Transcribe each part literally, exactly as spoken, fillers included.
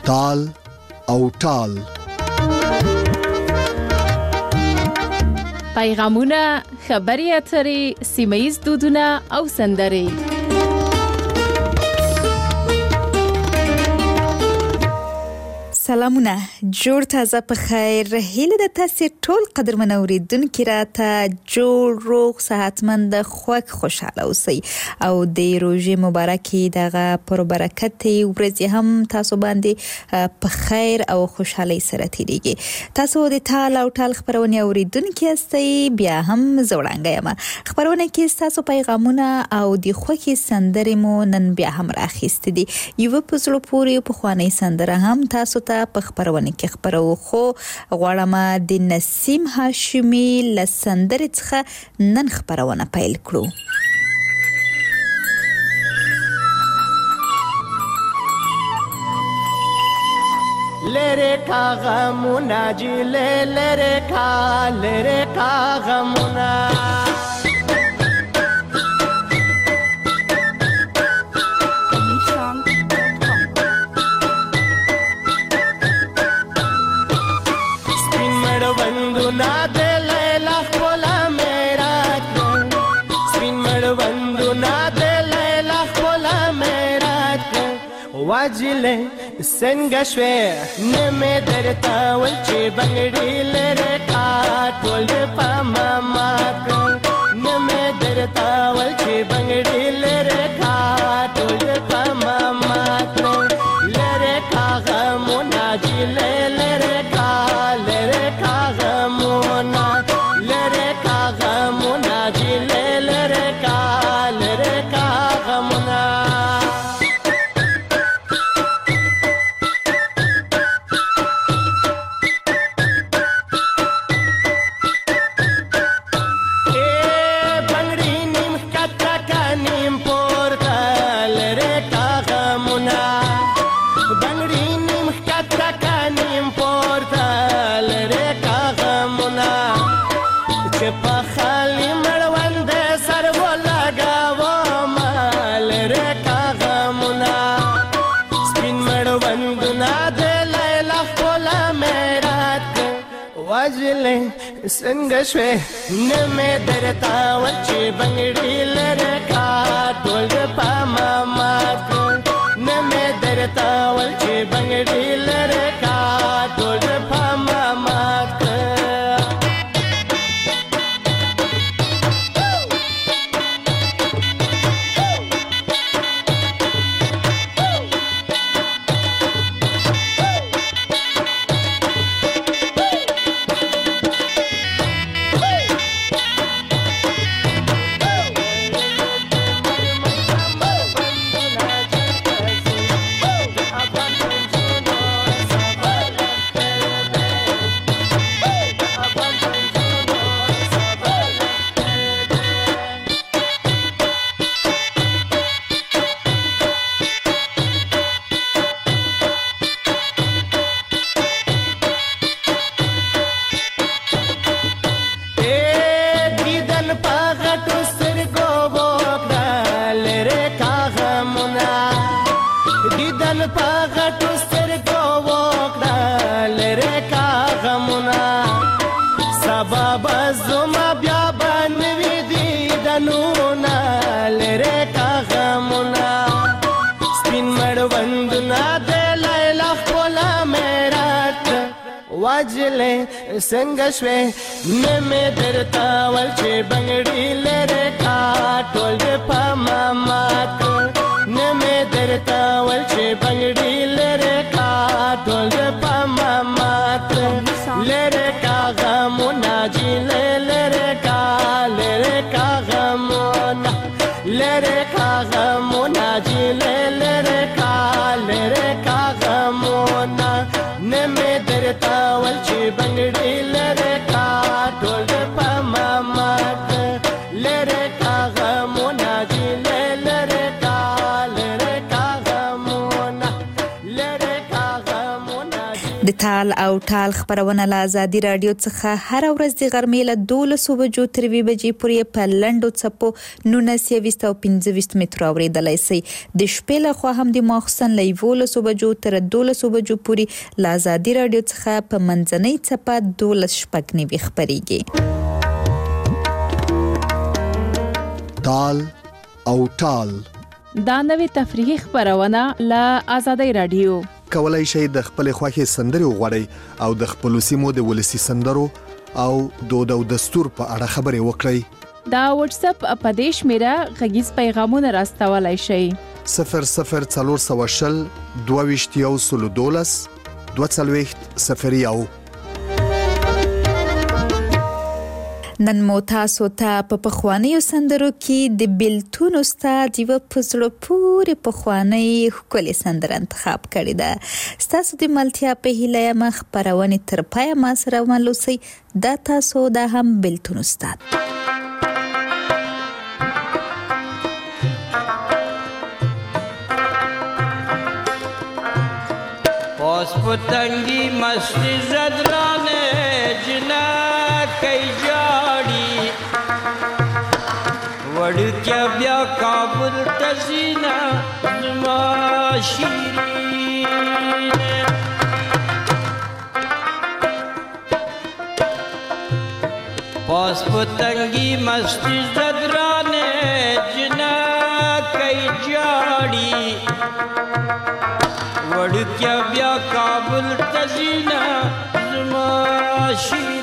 تال او ټال. پیغامونه، خبري اترې، سیمه‌ییز دودونه او سندرې. سلامونه، جوړ تازه په خیر. هیله د تاسو ټول قدرمن اوریدونکو راته جوړ روغ صحتمند خوښ خوشاله اوسئ او د روزي مبارکي دغه پر برکت ورځ هم تاسو باندې په خیر او خوشحالي سره تیریږي. تاسو د تال او ټال خبرونه اوریدونکو استئ، بیا هم زوړانګه یم. خبرونه کې تاسو پیغامونه او د خوښي سندرې مو نن بیا هم راخېست دي. یو په زړه پورې په خواني سندره هم تاسو ته په خبرونه کې خبرو خو غواړم د نسیم هاشمي لسندرې څخه نن خبرونه پیل کړو. لره کا غمونا جی لره کا لره کا غمونا واجله څنګه شوې نمه درتا ول چې بنګړي لره کا ټول په ماما نمه درتا ول چې بنګړي لره کا ټول په ماما لره کا غمونا جی لره کا لره کا غمونا لره کا غمونا جی لره کا لره کا غمونا څنګه شوې نمه درتا ول چې بنګړي لره کا ټول په ماما نمه درتا ول چې بنګړي لره کا ټول په ماما څنګه شوې نمه درتا ول چې بنګړي لره کا ټول په ماما نمه درتا ول چې بنګړي لره کا ټول په ماما لره کا غمونا جی لره کا لره کا غمونا لره کا غمونا جی لره کا لره کا غمونا نمه درتا ول چې بنګړي لره کا ټول په ماما لره کا غمونا جی لره کا لره کا غمونا لره کا غمونا د تال او ټال خبرونه له ازادي رادیو څخه هر ورځ د غرمې له دولسو بجو تر یوې بجې پورې په لنډو څپو نولس یویشت او پنځه ویشت مترو اورېدلی سئ. د شپې لخوا هم د ماخوستن له یولسو بجو تر دولسو بجو پورې له ازادي رادیو څخه په منځنۍ څپه دولس شپږ نوي خپرېږي. تال او ټال دا نوې تفریحي خبرونه له ازادي رادیو. کولای شئ د خپل خوښې سندرې وغواړئ او د خپل سیمو د ولسی سندرو او دود او دستور په اړه خبرې وکړئ. دا واتس اپ په دې شمیره غږیز پیغامونه راستولای شئ. صفر صفر څلور سوه شل دوه ویشت یو سلو دولس دوه څلوېښت صفر یو. نن مو تاسو ته په پخوانیو سندرو کې د بیلتون استاد یو په زړه پورې پخوانی ښکلې سندره انتخاب کړې ده. ستاسو د ملتیا په هیله یم خپرونې تر پایه ما سره وملوسئ. دا تاسو دا هم بیلتون استاد. پاس پتنگی مستی زدرانه جنا کئی جاڑی وڑکیا بیا کابل تزینا زما شیرین پاس پتنگی مستی زدرانه جنا کئی جاڑی وڑکیا بیا کابل تزینا زما شیرین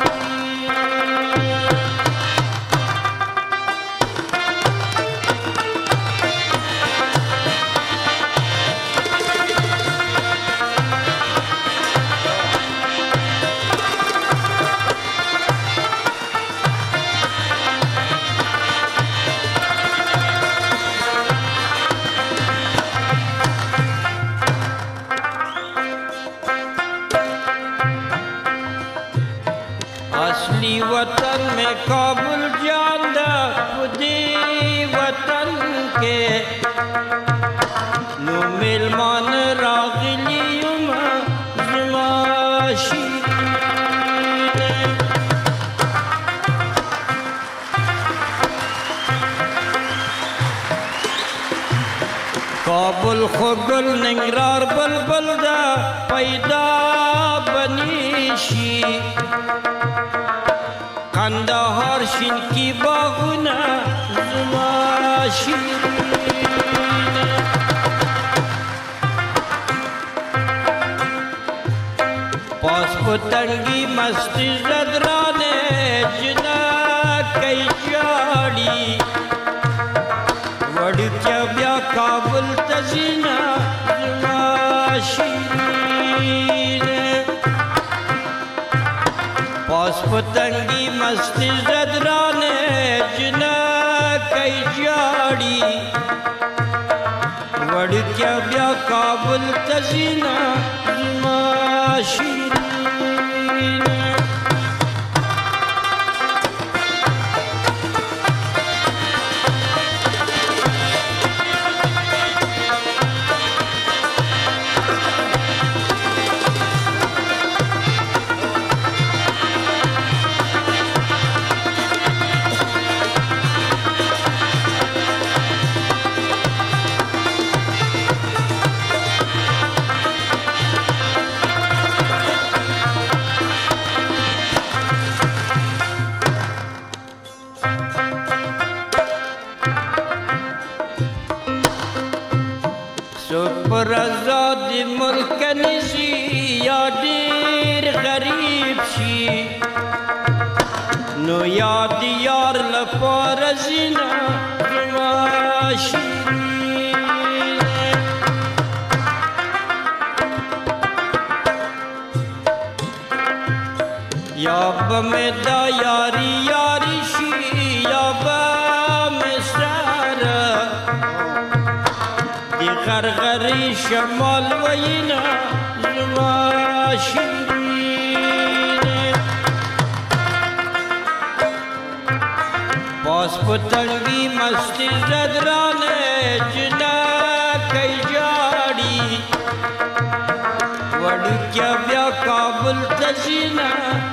اصلی وطن میں کابل جاندہ خودی وطن کے نو ملمان راغلیم زما شیرین کابل خوگل ننگرار بلبل دا پیدا بنیشی کندهار شین کی باغونه زما شیرین پاس پتنگی مستی زدرانه جنا کئی جاڑی وڑکیا بیا کابل تزینا زما شیرین پاس پتنگی مستی زدرانے جنا کئی جاڑی وڑکیا بیا کابل تزینا زما شیرین پر ازاد ملک نشی یا دیر غریب شی نو یاد یار لپار زینا زما شیرین یا بمیدا یاری یاری شی یا بمسر دی غرغری شمال وینا زما شیرین پاس پتنگی مستی زدرانے جنا کئی جاڑی وڑکیا بیا کا کابل تزینا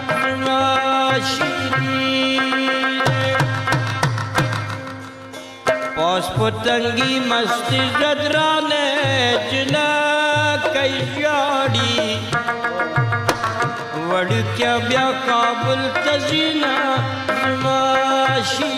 ماشی پاس پتنگی مستی زدرانے جلا کئی جاڑی وڑ کیا بیا کابل تزینا ماشی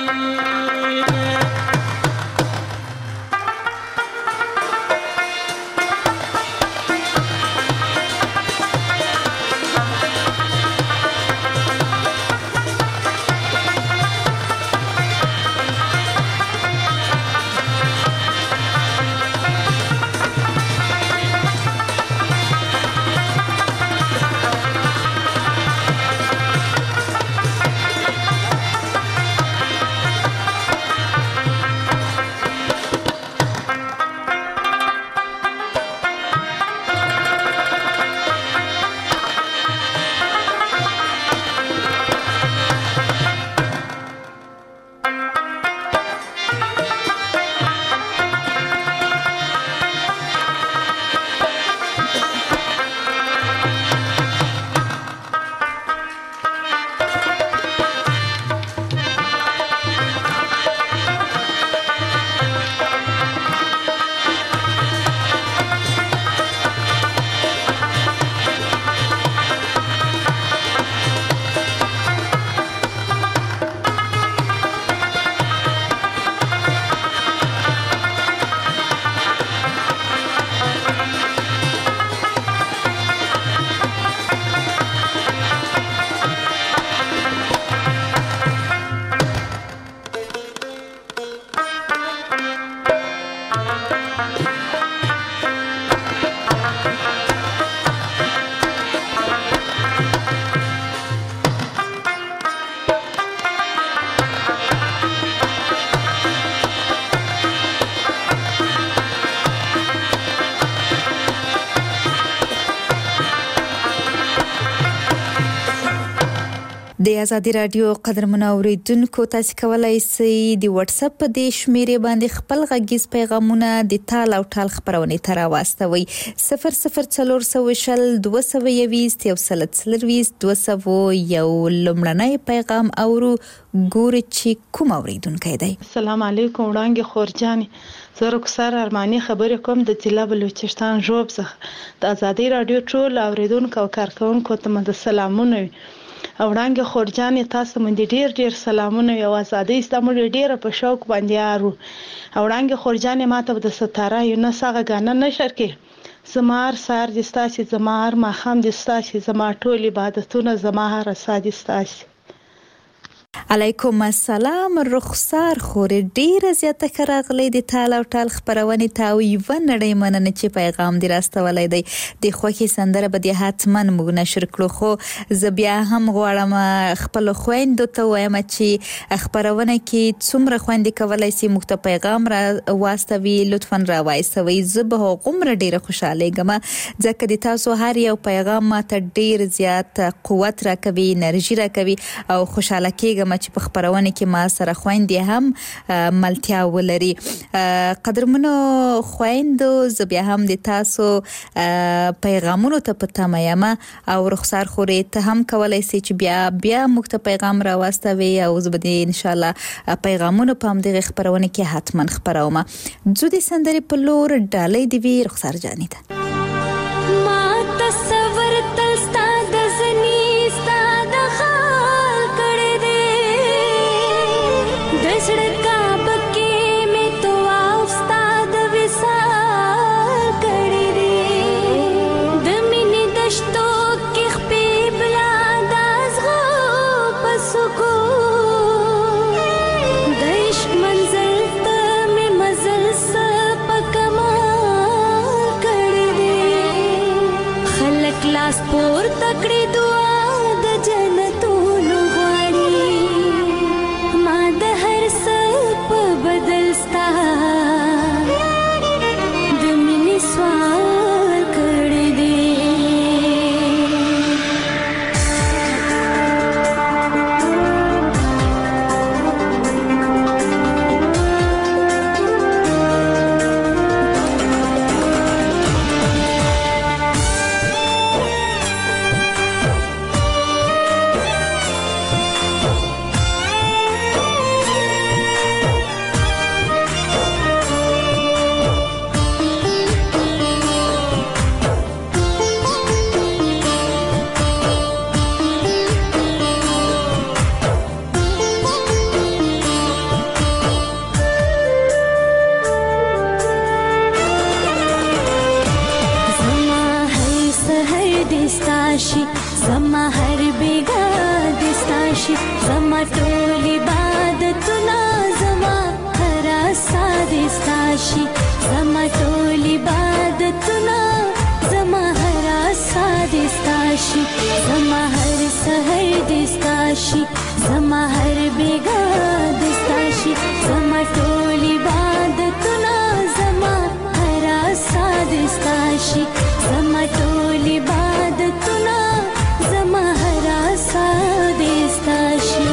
د ازادي رادیو قدرمن اوریدونکو تاسو کولای شئ د واتس اپ په دې شمیرې باندې خپل غږیز پیغامونه د تال او ټال خبرونه تر واستوي صفر صفر څلور سوه شل دوه سوه یویست یو سل څلرویست دوه سوه یو لمړنی پیغام اورو ګور چې کوم اوریدونکو دی. السلام علیکم وړانګې خورجانې زه رخسار ارماني خبرې کوم د ضلع بلوچستان ژوب څخه د ازادي رادیو ټول اوریدونکو او کارکونکو ته مد سلامونه وي. او وړانګې خورجانې تاسو باندې ډیر ډیر سلامونه او ازادي استعمال ډیر په شوق باندې یارو. او وړانګې خورجانې ماته د ستاره یو نه ساغه غانه نشر کې زمار سار د ستاسي زمار ما خام د ستاسي زما ټول عبادتونه زما هر سادي ستاسي. علیکم السلام رخسار خور ډیر زیاته کراغلی د تال او ټال خبرونه تاو یو نړۍ مننه چې پیغام دی راستولای دی د خوخي سندره به د حتمن موږ نشر کړو خو ز بیا هم غواړم خپل خويندو ته وایم چې خبرونه کې څومره خويندې کولای سي موږ ته پیغام را واستوي لطفا را وایسوي زه به غومره ډیره خوشاله ګم ځکه د تاسو هر یو پیغام ماته ډیر زیات قوت راکوي انرژي راکوي او خوشاله کېږم چې په خبرونه کې ما سره خويندې هم ملتیا ولري. قدرمنو خويندو زه بیا هم د تاسو پیغامونو ته پته مېم او رخسار خورې ته هم کولای سي چې بیا بیا موږ ته پیغام را واستوي او زه به ان شاء الله پیغامونو په همدغه خبرونه کې حتما خبروم. زه د سندرې په لور ډالۍ دی وی رخسار جانې ته منزل ته مې مزل س پکما کړې شي زما هر بیگا دستا شي زما ټول عبادتونه زما هر اسا دستا شي زما ټول عبادتونه زما هر اسا دستا شي زما هر سحر دستا شي زما هر بیگا دستا شي زما ټول عبادتونه زما هر اسا دستا شي زما ټول عبادتونه زما هر اسا دستا شي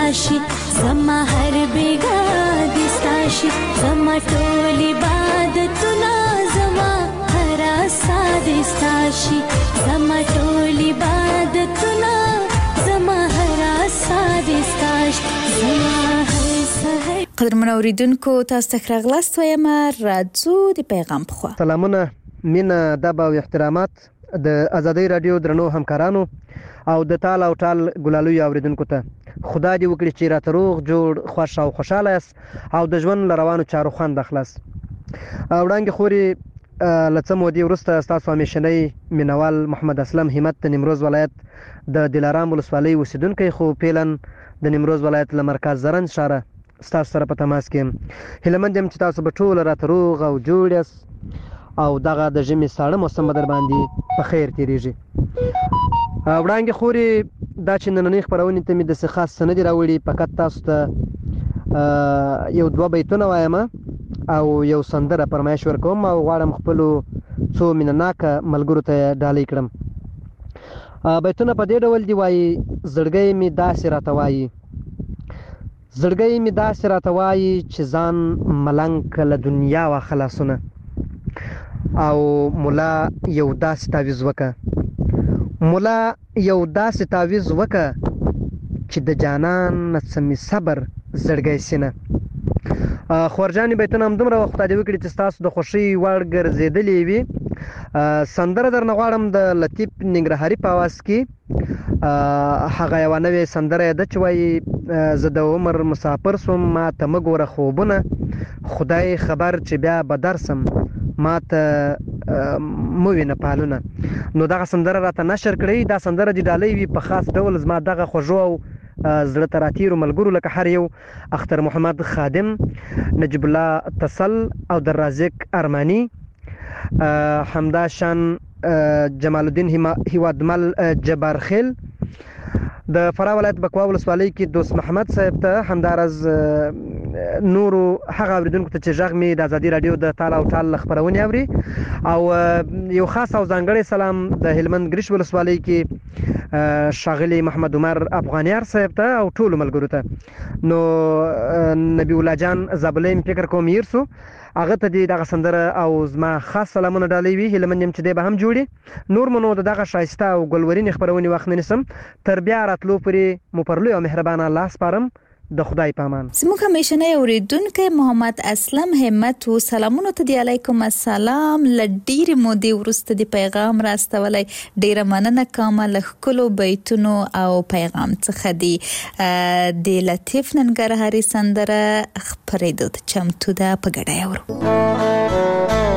دستاشي زما هر بیگا دستاشي زما ټول عبادتونه زما هر سا دستاشي زما ټول عبادتونه زما هر سا دستاشي زما هر سحر. قدرمن اوریدونکو تاسو ته راغلاست وایم راځو د پیغام په خوا. سلامونه مینه ادب او احترامات د ازادۍ رادیو درنو همکارانو او د تال او ټال ګلالوی اوریدونکو ته. خدای دې وکړي چې راته روغ جوړ خوښ او خوشاله یاست او د ژوند روانو چارو خوند اخلاص. وړاندې خوري لڅ مودې وروسته ستاسو همیشنی مینوال محمد اسلم همت د نیمروز ولایت د دلارام ولسوالۍ اوسیدونکی خو پیلن د نیمروز ولایت له مرکز زرنج ښاره ستاسو سره په تماس کې یم. هیله مند یم چې تاسو به ټول راته روغ او جوړ یاست او دغه د ژمي ساړه موسم به در باندې په خیر تیریږي. وړاندې خوري دا چې نننۍ خپرونې ته مې داسې خاص څه نه دي راوړي، فقط تاسو ته یو دوه بیتونه وایم او یو سندره فرمایش ورکوم او غواړم خپلو څو مینهناکه ملګرو ته ډالۍ کړم. بیتونه په دې ډول دي وایي: زړګی مې داسې راته وایي زړګی مې داسې راته وایي چې ځان ملنګ که له دنیا وا خلاصونه او ملا یو داسې تعویض وکه ملا یو داسې تعویض وکه چې د جانان نه څه مې صبر زړګی سینه. خورجانې بیتونه همدومره وه، خدای دې وکړي چې ستاسو د خوښۍ وړ ګرځېدلې وي. سندره درنه غواړم د لطیف ننګرهاري په اواز کې. هغه یوه نوې سندره ده چې وایي: زه د عمر مسافر سوم ما ته مه ګوره خوبونه خدای خبر چې بیا به درسم ما ته مه وینه پالونه. نو دغه سندره راته نشر کړئ. دا سندره دې ډالۍ وي په خاص ډول زما دغه خوږو او زړه ته راتیرو ملګرو لکه هر یو اختر محمد خادم، نجیب الله تسل او در رازق ارمانی، همداشان جمال الدین هیوادمل جبارخیل، د فراه ولایت بکوا ولسوالۍ کې دوست محمد صاحب ته، همدارز نورو هغه اوریدونکو ته چې غږ مې د ازادي رادیو د تال او ټال خپرونې اوري، او یو خاص او ځانګړی سلام د هلمند ګریش ولسوالۍ کې ښاغلي محمد عمر افغانیار صاحب ته او ټولو ملګرو ته. نو نبی الله جان زابلیم فکر کوم یرسو هغه ته دې دغه سندره او زما خاص سلامونه ډالۍ وي. هیله مند یم چې دی به هم جوړي. نور مو نو د دغه ښایسته او ګلورینې خپرونې وخت نه نیسم، تر بیا راتلو پورې مو پر لوی او مهربانه الله سپارم. د خدای په امان. زموږ همیشنی اوریدونکی محمد اسلم همت و سلامونه ته دی. علیکم السلام. له ډېرې مودې وروسته د پیغام راستولی، ډېره مننه کوم له ښکلو بیتونو او پیغام څخه دی. د لطیف ننګرهاري سندره خپرېدو ته چمتو ده، په ګډه یې اورو.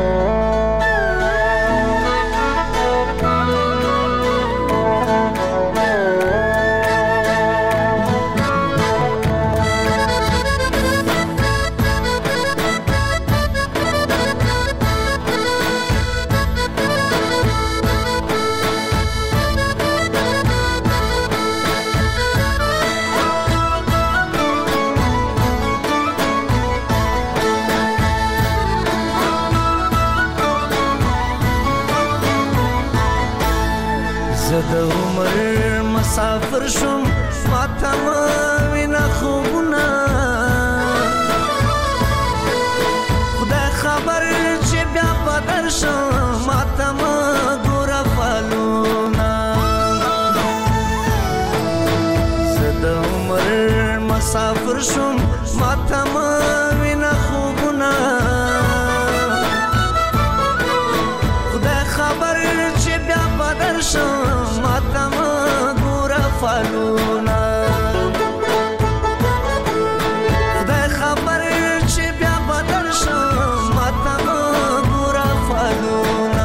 د عمر مسافر شوم ماته مه وینه خوبونه خدای خبر چې بیا به درشم ماته مه ګوره فالونه. زه د عمر مسافر شوم ماته مه وینه خوبونه خدای خبر چې بیا به درشم فالونه. خدای خبر چې بیا به درشم ماته مه ګوره فالونه.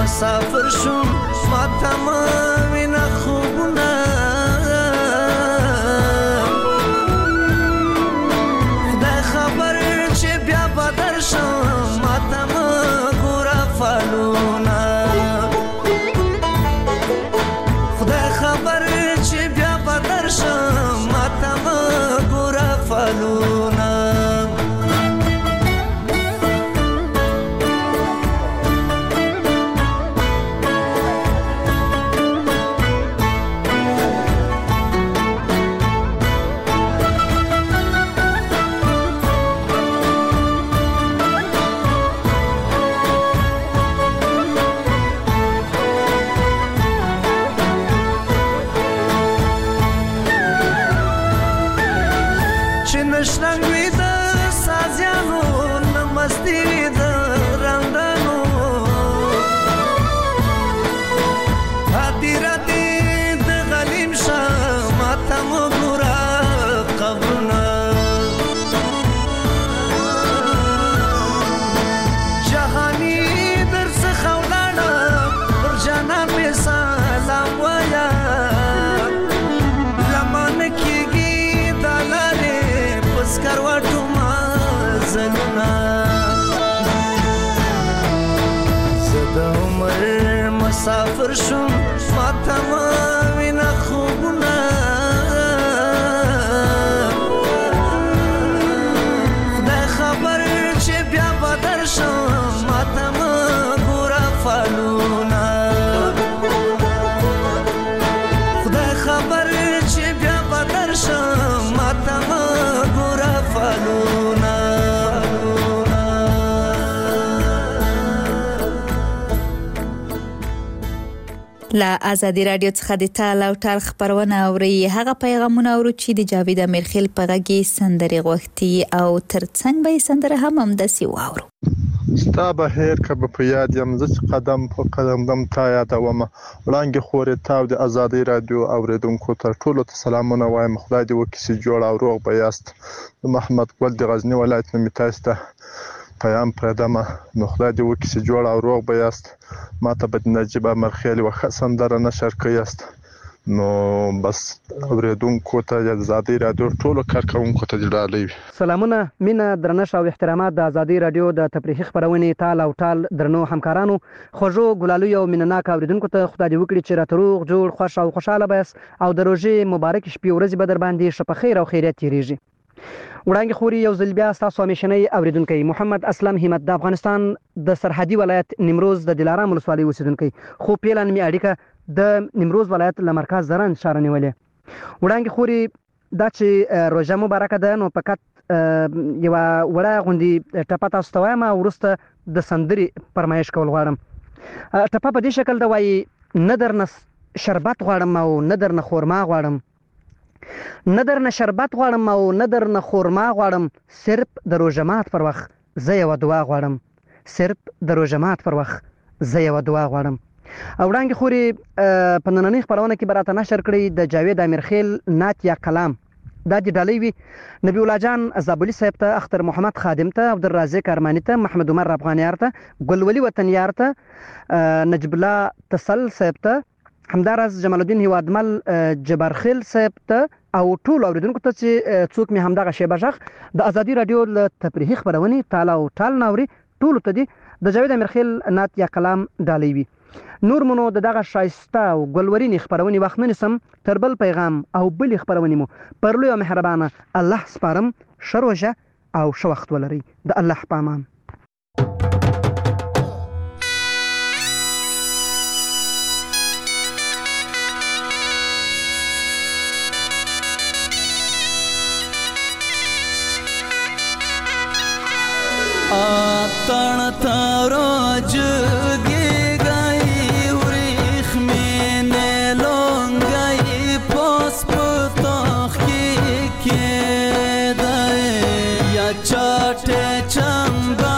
مسافر شوم ماته مه وینه خوبونه خدای خبر چې بیا به درشم ماته مه ګوره فالونه خدای خبر چې بیا به درشم ماته مه ګوره فالونه نشنګ وي د سازیانو نه مستي وي د رندانو هدیره دې د غلیم شه ماته مه ګوره قبرونه جهاني درڅخه ولاړه پر جانان مې سلام وایه لمانه کېږي دا لارې سکروټو مزلونه زه د عمر مسافر شوم ماته مه وینه خوبونه خدای خبر چې بیا به درشم ماته مه ګوره فالونه خدای خبر چې بیا به درشم ماته مه له ازادي رادیو څخه د تال او ټال خبرونه اوري هغه پیغامونه اورو چې د جاوید امیرخیل په غږی سندري غوښتي او ترڅنګ به سندره هم همداسي واورو ستا به هیر کبه په یاد یم زه چې قدم په قدم دم تا یادوم وړانګې خورې تاو د ازادي رادیو اوریدونکو ته ټولو ته سلامونه وایم خدای دې وکړي چې جوړ او روغ به یاست محمد ګل د غزنی ولایت نه می تاسو ته پیام پردمه نو خدای دې وکړي چې جوړ او روغ به یاست ماته به نجیب امرخیل و سندره نشر کړئ نو بس اوریدونکو ته د ازادي رادیو ټولو کارکونکو ته ډالۍ سلامونه مینه درنښت او احترامات د ازادي رادیو د تفریحي خبرونې تال او ټال درنو همکارانو خوږو ګلالو او مینناک اوریدونکو ته خدای دې وکړي چې راته روغ جوړ خوښ او خوشاله بس او د روژې مبارک شپې ورځې به در باندې شپه خیر او خیریت تیریږي وړانګې خوري یو ځل بیا ستاسو همیشنی اوریدونکی محمد اسلم همت د افغانستان د سرحدي ولایت نیمروز د دلارام ولسوالۍ اوسیدونکی خو پیلن می اړیکه د نیمروز ولایت له مرکز زرن ښار نیولې وړانګې خوري دا چې روژه مبارکه ده نو فقط یو وړه غوندي ټپه تاسو ته وایم وروسته د سندري فرمایش کول غواړم ټپه په دې شکل ده وایي نه درنه شربت غواړم او نه درنه خورما غواړم نه درنه شربت غواړم او نه درنه خورما غواړم صرف د روژه مات پر وخت زه یوه دعا غواړم صرف د روژه مات پر وخت زه یوه دعا غواړم او وړانګې خوري په نننۍ خپرونه کې به راته نشر کړی د جاوید امیرخیل نعت یا کلام دا د ډالۍ وي نبی الله جان زابلي صاحب ته اختر محمد خادم ته عبدالرازق ارماني ته محمد عمر افغانیار ته ګلولي وطنیار ته نجب الله تسل صاحب ته همدارس جمال الدین هیوادمل جبرخیل صاحب ته او ټول اوریدونکو ته چې څوک می همدغه شیبه ژغ د ازادي رادیو له تفریحي خبرونې تال او ټال ناوري ټولو ته دي د جاوید امیرخیل نعت یا کلام ډالۍ وي نور مونو د دغه شایسته او ګلورینې خبرونې وخت نه نیسم تر بل پیغام او بلې خبرونې مو پر لوی او مهربانه الله سپارم ښه روژه او ښه وخت ولرئ د الله په امان آتن تاراج گی گئی وریخ میں نیلون گئی پاس پتاخ کی کی دائے یا چاٹ چنبا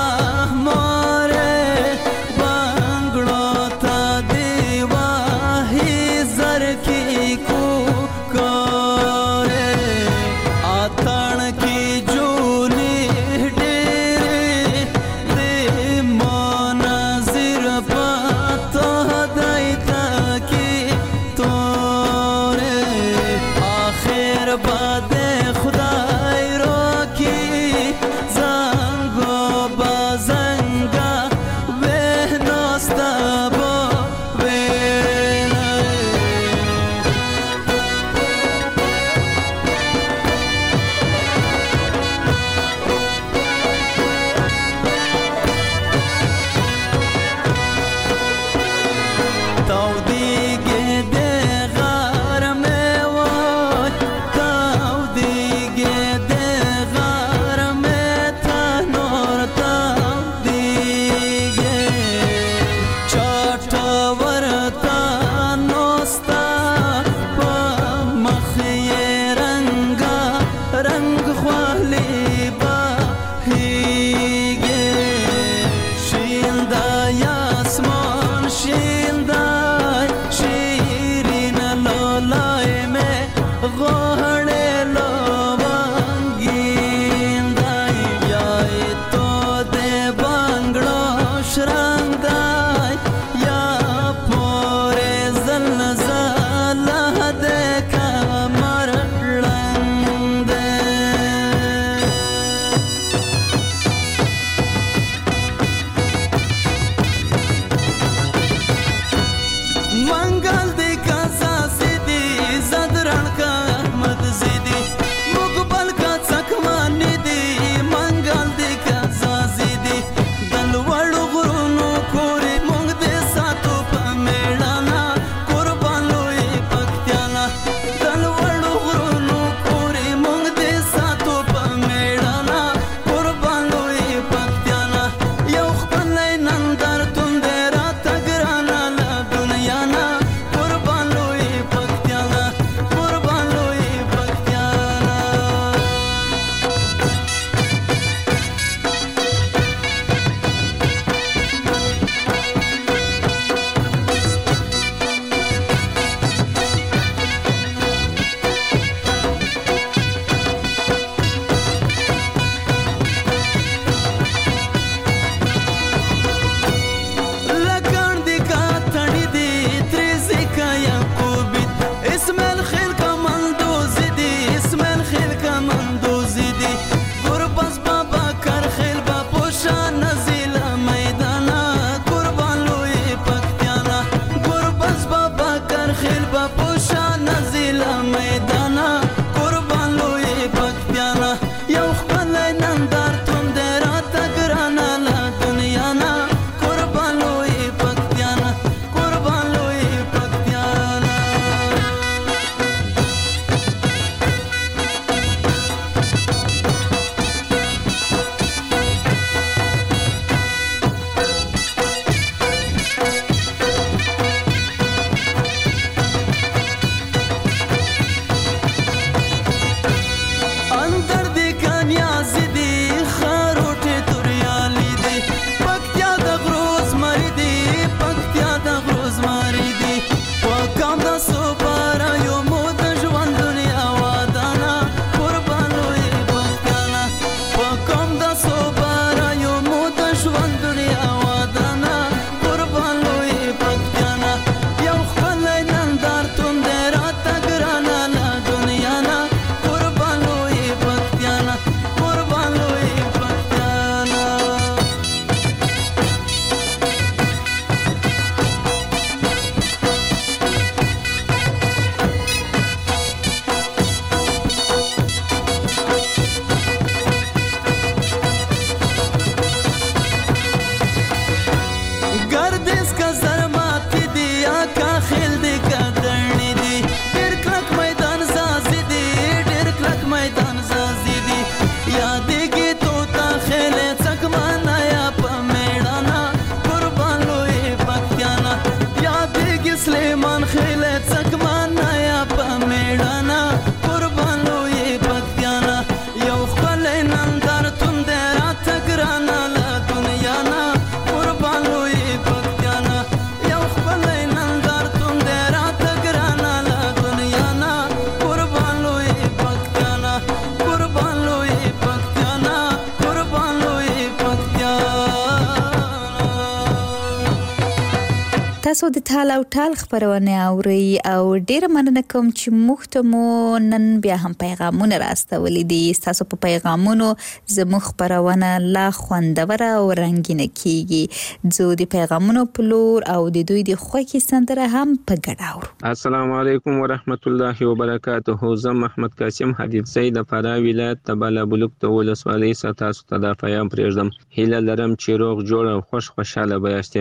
تاسو د ټال او ټال خبرونه اوري او ډیر مننه کوم چې موږ ته مو نن بیا هم پیغامونه راستولې دي. تاسو په پیغامونو زموږ خبرونه لا خوندور او رنگینه کیږي. زه د پیغامونو په لور او د دوی د خوښي سندره هم په ګډه اورم. السلام علیکم ورحمت الله وبرکاته. زه محمد قاسم حدید زید د فراه ولایت تباله بلوک ته ولسوالۍ څخه تاسو ته د پیغام پرېږدم. هیله لرم چې روغ جوړ او خوش خوشاله باشئ.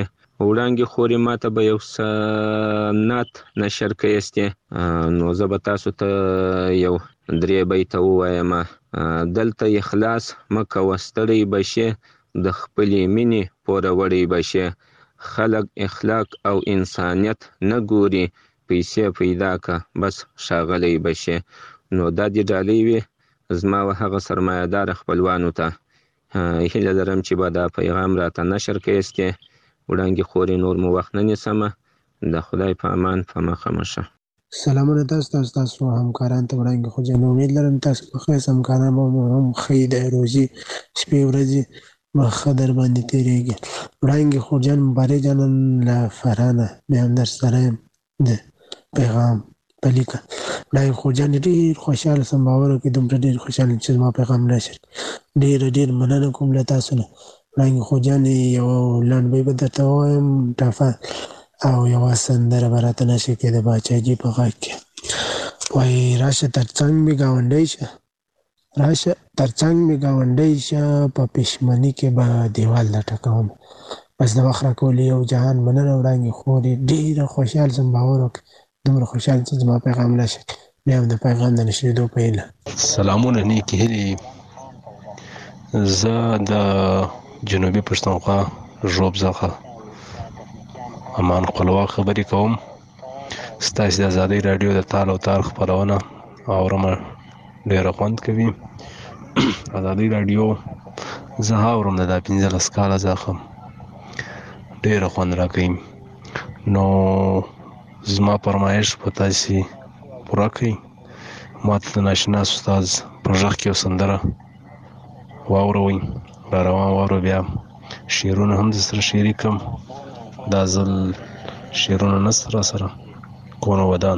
وړانګې خورې ماته به یو سنت نشر کړئ نو زه به تاسو ته یو درې بیته ووایم. دلته اخلاص مه کوه ستړی به شې د خپلې مینې پوروړی به شې خلک اخلاق او انسانیت نه ګوري پیسې پیدا که بس ښاغلی به شې. نو دا دې ډالۍ وي زما و هغه سرمایهدار خپلوانو ته. هیله لرم چې به دا پیغام راته نشر کړئ. وړانګې خورې نور مو وخت نه نیسمه. د خدای په امان په مخه مه شه. سلامونه تاسو ته ستاسو همکاران ته وړانګې خوجانه. امید لرم تاسو په ښه همکاران به هم ښه د روزي شپې ورځې به ښه در باندې تېرېږي. وړانګې خوجان مبارک جانان له فرانه بیا هم در سره یم د پیغام په لیکه. وړانګې خوجان ډېر خوشحاله سم باور وکړئ دومره ډېر خوشحاله چې زما پیغام راشي. ډېره ډېر مننه کوم له تاسو نه. وړانګې خوجان یو لنډۍ به درته ووایم ټافه او یوه سندره به راته نشر کړې د باچاجي په غږ کې. وایي راشه تر څنګ مې ګاونډی شه راشه تر څنګ مې ګاونډی شه په پښمني کې به دیوال درټکوم. بس د وخت راکولو یو جهان مننه. وړانګې خورې ډېره خوشحال سم باور وکړئ دومره خوشحال چې زما پیغام راشي. بیا هم د پیغام د نشرېدو په هیله. سلامونه نیکې هیلې. زه د جنوبي پښتونخوا ژوب څخه امان خپلواک خبرې کوم. ستاسې د ازادۍ راډیو د تال او تار خپرونه اورمه ډېره خوند کوي. ازادۍ راډیو زه اورم د دا پنځلس کاله څخه ډېره خوند راکوي. نو زما فرمایش په تاسې پوره کړئ. ما ته د ناشنا استاد په غږ کې یو سندره واوروئ را روان واورو. بیا شعرونه هم د سره شریکم. دا ځل شعرونه نسته را سره کونه ودان.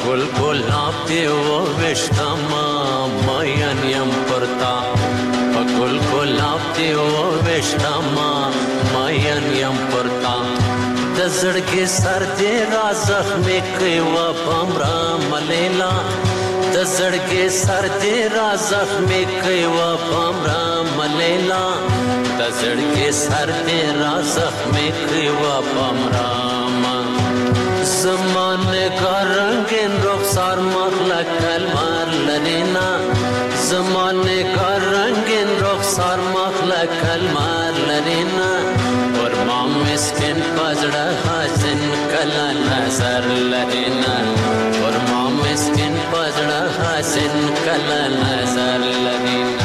گل گلاب دی و وشتما ماین یم پرتا په گل گلاب دی و وشتما ماین یم پرتا د زړګي سر دې را زخمي کوي و بمرا ملیلا د زړګي سر دې را زخمي کوي و بمرا ملیلا د زړګي سر دې را زخمي کوي و بمرا زمانه کا رنگین رخسار مخلا کلمار لرینا زمانه کا رنگین رخسار مخلا کلمار لرینا اور ما مسکن پزڑا حسن کلا نظر لرینا اور ما مسکن پزڑا حسن کلا نظر لرینا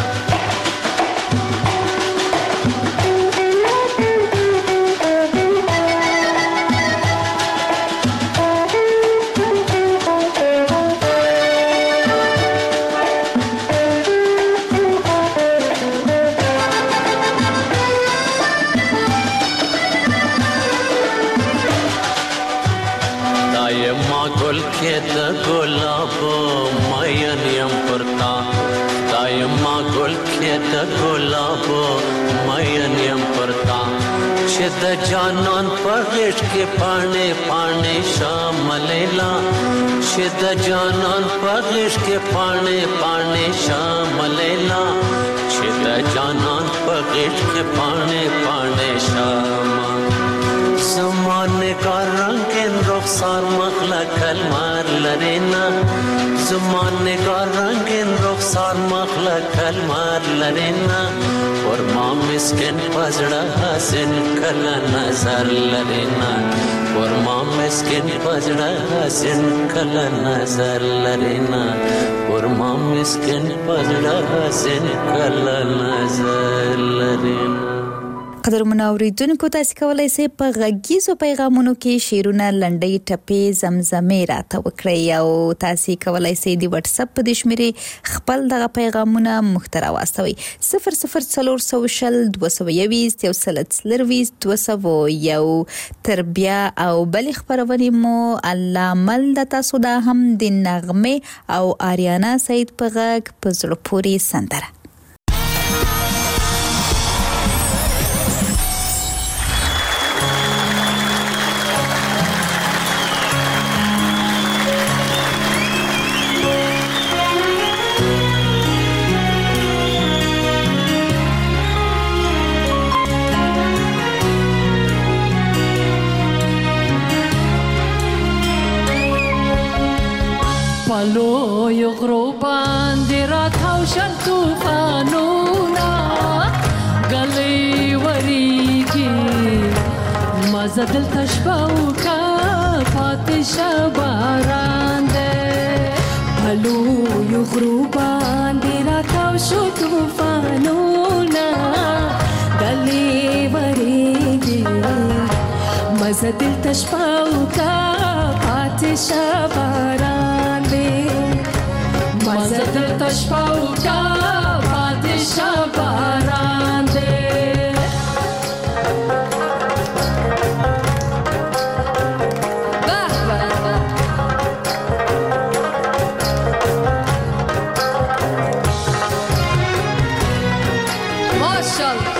گلابو مین یم پرتا چې د جانان په غېږ کې پاڼې پاڼې شاملیلا چې د جانان په غېږ کې پاڼې پاڼې شاملیلا چې د جانان په غېږ کې پاڼې پاڼې شام زمانه کا رنگین رخسار مخلا کلمار لرینا زمانه کا رنگین رخسار مخلا کلمار لرینا اور ما مسکن پزڑا حسن کلا نظر لرینا اور ما مسکن پزڑا حسن کلا نظر لرینا اور ما مسکن پزڑا حسن کلا نظر لرینا قدرمنو اوریدونکو تاسو کولای شئ په غږیزو پیغامونو کې شعرونه لنډۍ ټپې زمزمې راته وکړئ او تاسو کولای شئ د واتس اپ په شمیرې خپل دغه پیغامونه مختر واستوي صفر صفر څلور سوه شل دوه سوه یویشت یو سل څلرویشت دوه سوه یو تر بیا او بل خبرونه مو الله مل د تاسو دا هم د نغمه او آریانا سعید په غږ په زړه پورې سندره پلو یو غرو باندې راتاو شل طوفانونه ګلې وریږي مزه دلته شپه وکړه پاتې شه باران دی پلو یو غرو باندې راتاو شل طوفانونه ګلې وریږي مزه دلته شپه وکړه پاتې شه باران مزه دلته شپه وکړه پاتې شه باران دی ماشاءالله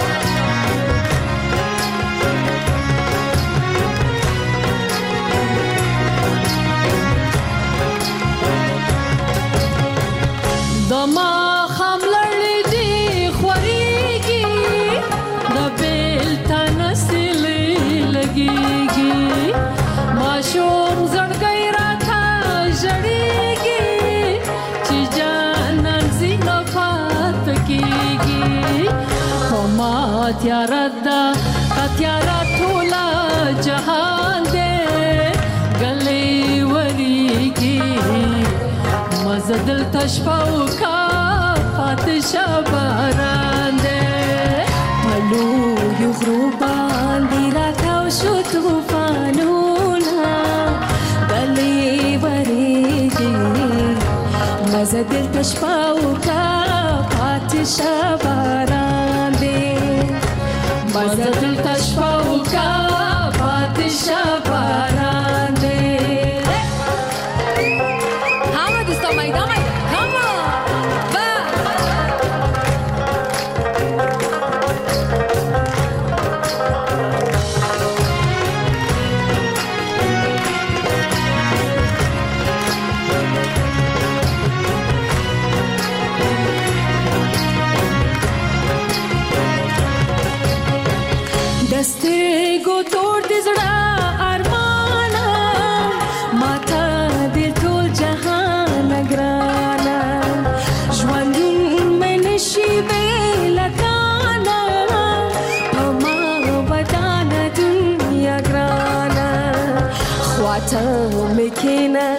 دما خام لړې دي خوريږي د بیل تنسلې لګيږي ماشوم زړګي راته ژړېږي چې جانان زینه پات کېږي خو ما تیاره ده تیاره ټوله جهان دی ګلې وریږي مزه دلته شپه وکړه پاتې شه باران دی پلو یو غرو باندې راتاو شو طوفانونه ګلې وریږي مزه دلته شپه وکړه پاتې شه باران دی مزه دلته شپه وکړه پاتې شه باران دی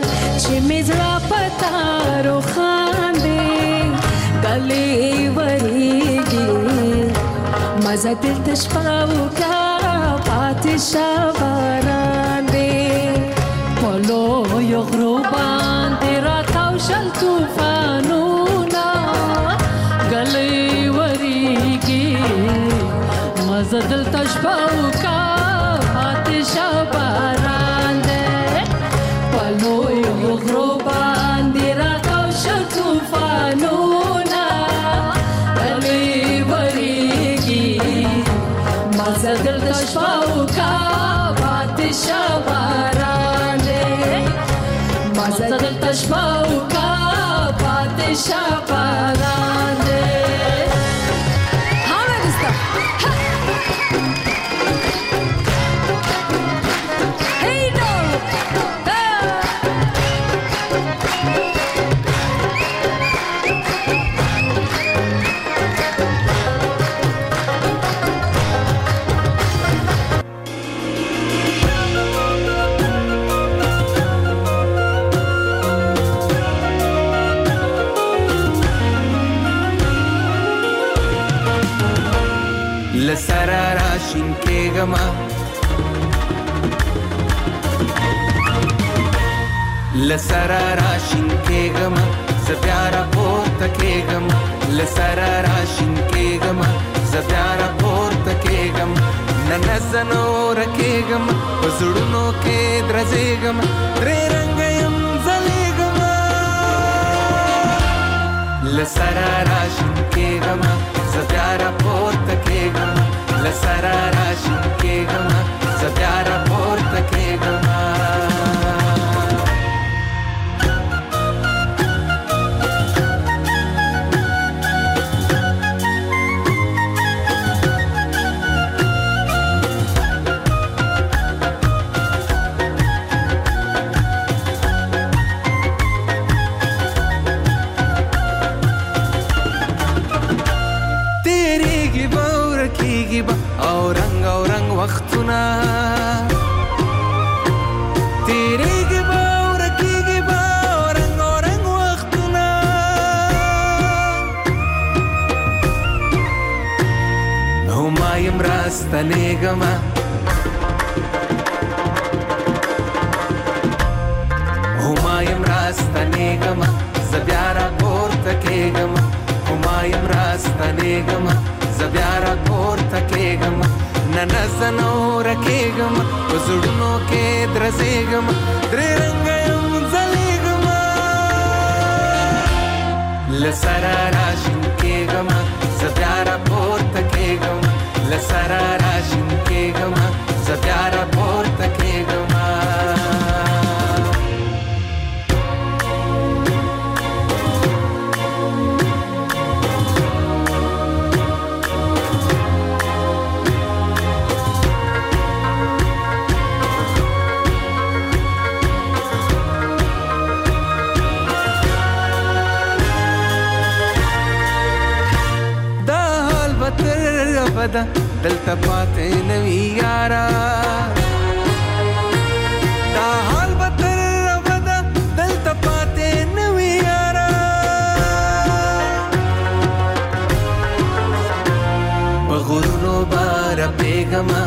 چې مې زړه پتا روخان دی ګلې وریږي مزه دلته شپه وکړه پاتې شه باران دی په لویو غرو باندې راتاو شل طوفانونه ګلې وریږي مزه دلته شپه وکړه پاتې شه باران دی په لویو غرو باندې راتاو شل طوفانونه ګلې وریږي مزه دلته شپه وکړه پاتې شه باران دی مزه دلته شپه وکړه پاتې شه باران دی لسرا راشین کېږم لسرا راشین کېږم زه بیا راپورته کېږم لسرا راشین کېږم زه بیا راپورته کېږم نن زه نوره کېږم په زړونو کې درزېږم درې رنګه یم ځلېږم لسرا راشین کېږم زه بیا راپورته کېږم لسرا راشین کېږم زه بیا راپورته کېږم او رنگ او رنگ وختونه تیریږي به او رکیږي به او رنگ او رنگ وختونه او ما یم راستنېږم او ما یم راستنېږم زه بیا راپورته کېږم او ما یم راستنېږم زه بیا راپورته کېږم نن زه نوره کېږم په زړونو کې درزېږم درې رنګه یم ځلېږم له سره راشین کېږم زه بیا راپورته کېږم له سره راشین کېږم زه بیا راپورته کېږم بدا دلته پاتې نوي یارا دا حال به تر ابده دلته پاتې نوي یارا په غرونو به رپېږمه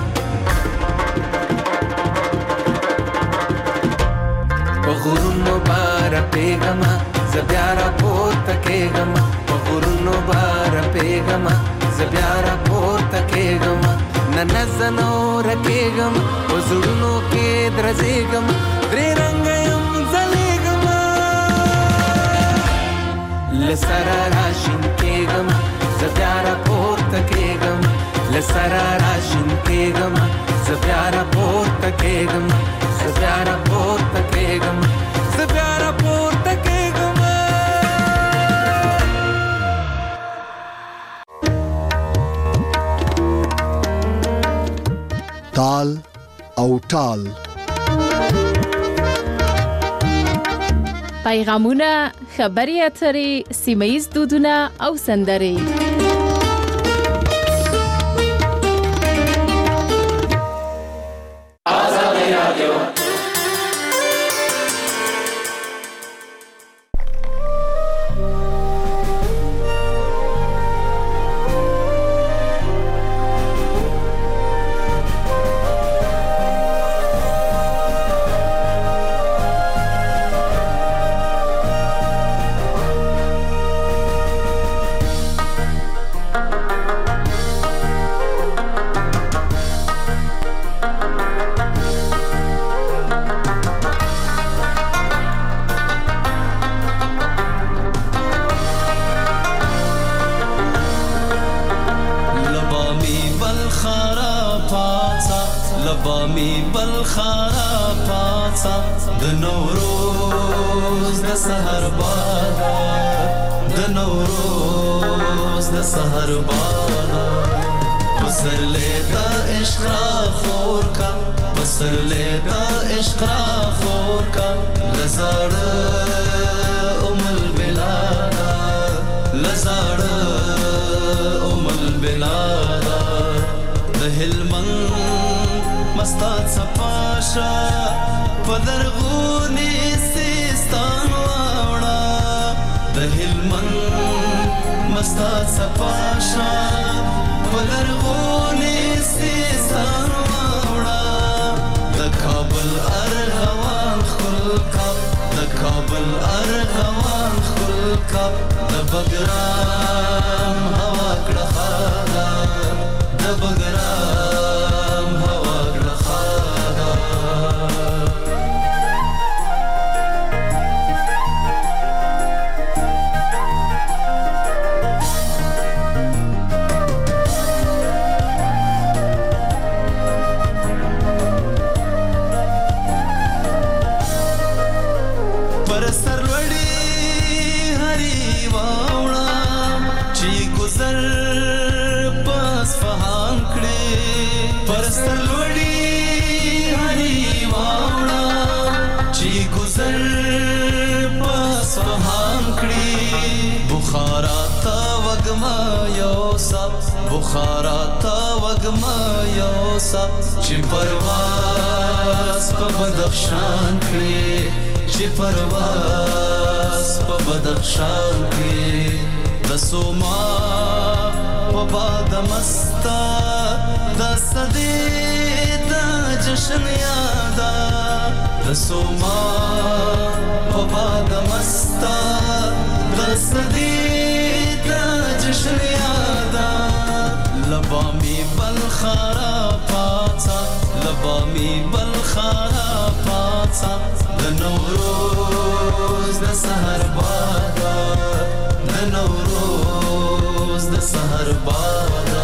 په غرونو به رپېږمه زه بیا راپورته کېږمه په غرونو به رپېږمه زه بیا راپورته کېږم نن زه نوره کېږم په زړونو کې درزېږم درې رنګه یم ځلېږم له سره راشین کېږم زه بیا راپورته کېږم له سره راشین کېږم زه بیا راپورته کېږم زه بیا راپورته کېږم زه بیا راپورته کېږم تال او ټال پیغامونه خبري اترې سیمه‌ییز دودونه او سندرې خارا پاڅه د نوروز د سحر باده د نوروز د سحر باده پسرلی د عشق را خور کا پسرلی د عشق را خور کا لزاړه ام البلاده لزاړه ام البلاده د هلمند مستات صفاشا پدرغونی سیستان واوڑا د هلمند مستات صفاشا پدرغونی سیستان واوڑا د کابل ارغوان خلکا د کابل ارغوان خلکا د بګرام هوا کړه خاله د بګرام هوا کړه خاله پر سرلوړي هري واوړه چې گذر پس فهام کړي پر سرلوړي هري واوړه چې گذر پس فهام کړي بخارا تا وګما یوسف بخارا تا وګما یوسف چې پرواز په بدخشان کړي چې پرواز په بدخشان کې د سوما په باد مستا د صدې د جشن یادا د سوما په باد مستا د صدې د جشن یادا لبامي بلخارا پاڅه لبامي بلخارا پاڅه د نوروز د سحر باده د نوروز د سحر باده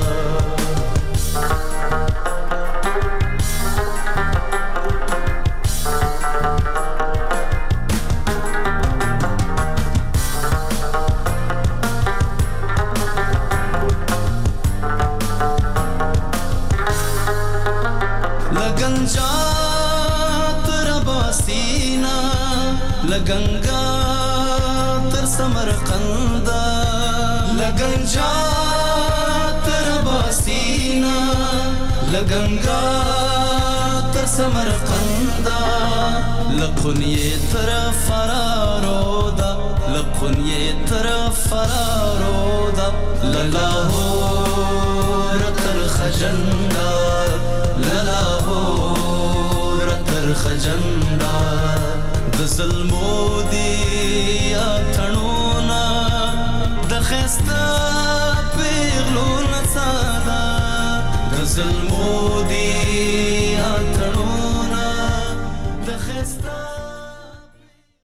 لګنجا تر باسینا لګنګا تر سمرقند لګنجا تر باسینا لګنګا تر سمرقند لقنیه تر فرارودا لقنیه تر فرارودا للاهور تر خجندا للاهور تر خجندا د ظلمو دی اتڼونه د خسته پیغلو نڅادا د ظلمو دی اتڼونه د خسته